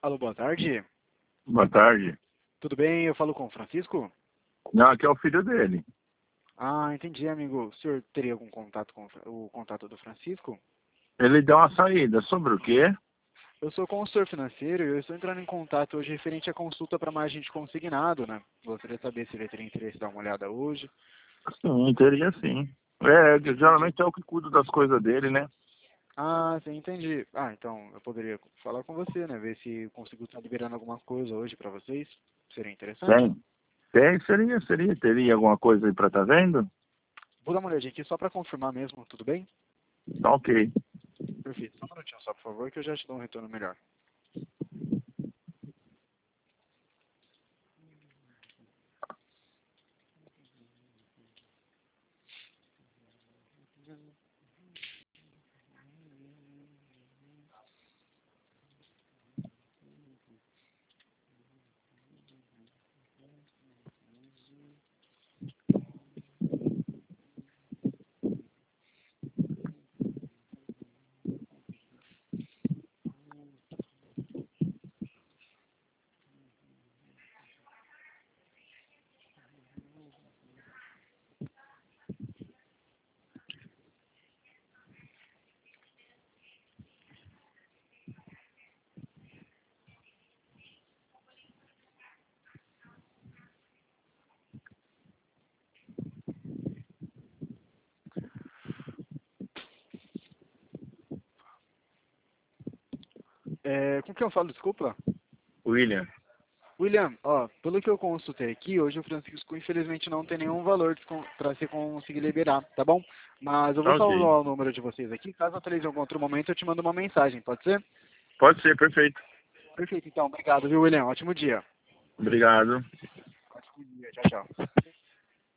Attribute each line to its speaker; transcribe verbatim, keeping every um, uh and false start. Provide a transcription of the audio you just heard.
Speaker 1: Alô, boa tarde.
Speaker 2: Boa tarde.
Speaker 1: Tudo bem? Eu falo com o Francisco?
Speaker 2: Não, aqui é o filho dele.
Speaker 1: Ah, entendi, amigo. O senhor teria algum contato com o contato do Francisco?
Speaker 2: Ele deu uma saída. Sobre o quê?
Speaker 1: Eu sou consultor financeiro e eu estou entrando em contato hoje referente à consulta para margem de consignado, né? Gostaria de saber se ele teria interesse em dar uma olhada hoje.
Speaker 2: Sim, teria sim. É,
Speaker 1: Entendi.
Speaker 2: geralmente é o que cuida das coisas dele, né?
Speaker 1: Ah, sim, entendi. Ah, então eu poderia falar com você, né? Ver se eu consigo estar liberando alguma coisa hoje para vocês. Seria interessante?
Speaker 2: Tem. Tem, seria, seria. Teria alguma coisa aí pra tá vendo?
Speaker 1: Vou dar uma olhadinha aqui só para confirmar mesmo, tudo bem?
Speaker 2: Tá ok.
Speaker 1: Perfeito. Só um minutinho só, por favor, que eu já te dou um retorno melhor. É, com quem eu falo, desculpa?
Speaker 2: William.
Speaker 1: William, ó, pelo que eu consultei aqui, hoje o Francisco infelizmente não tem nenhum valor para você conseguir liberar, tá bom? Mas eu vou
Speaker 2: Tá ok.
Speaker 1: salvar o número de vocês aqui, caso atualize em algum outro momento eu te mando uma mensagem, pode ser?
Speaker 2: Pode ser, perfeito.
Speaker 1: Perfeito, então, obrigado, viu, William? Ótimo dia.
Speaker 2: Obrigado.
Speaker 1: Ótimo dia, tchau, tchau.